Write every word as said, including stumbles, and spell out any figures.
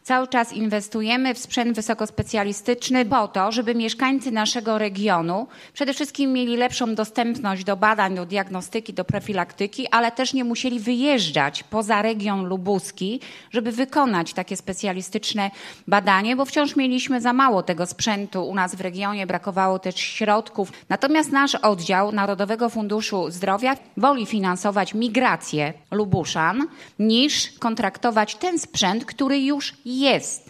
Cały czas inwestujemy w sprzęt wysokospecjalistyczny po to, żeby mieszkańcy naszego regionu przede wszystkim mieli lepszą dostępność do badań, do diagnostyki, do profilaktyki, ale też nie musieli wyjeżdżać poza region lubuski, żeby wykonać takie specjalistyczne badanie, bo wciąż mieliśmy za mało tego sprzętu u nas w regionie, brakowało też środków. Natomiast nasz oddział Narodowego Funduszu Zdrowia woli finansować migrację Lubuszan niż kontraktować ten sprzęt, który już jest.